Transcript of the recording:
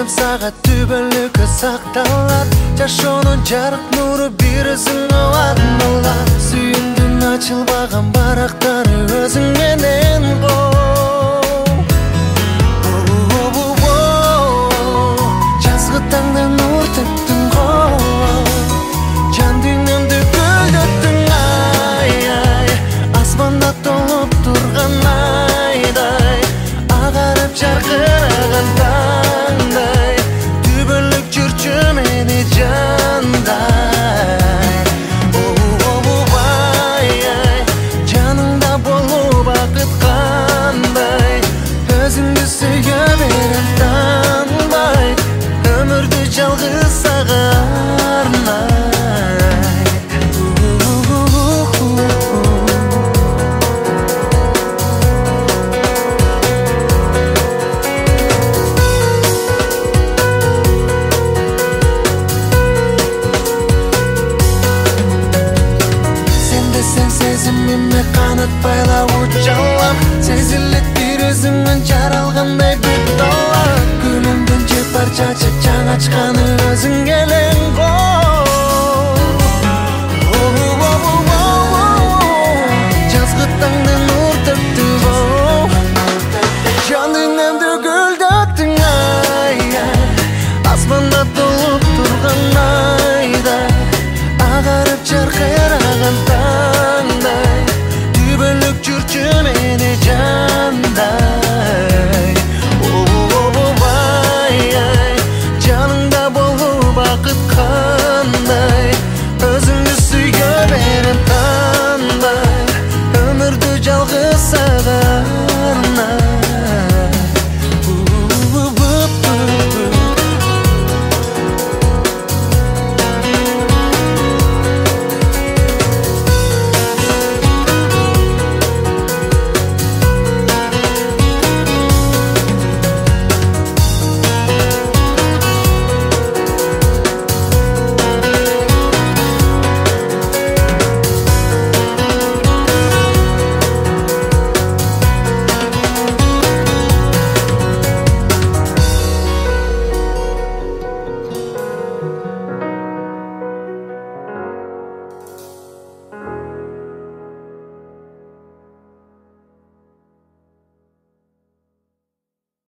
сүйем сага түбөлүккө сакталат. Жашоонун жарык нуру бир өзүң алат. Сүйүмдүн ачылбаган барактары өзүң менен жазгы таңда нур төктүң го. Жан дүйнөмдү гүлдөттүң ай. Асманда толуп турган айдай, агарып жаркыраган таңдай, түбөлүк жүрчү мени жандай. Жаныңда болуу бакыт кандай, өзүңдү сүйө берем танбай, өмүрдү жалгыз сага арнай. Сезимиме канат байлап учалам, сезилет бир өзүңөн жаралгандай бүт дала. Гүлүмдүн же парча чачаң ачкан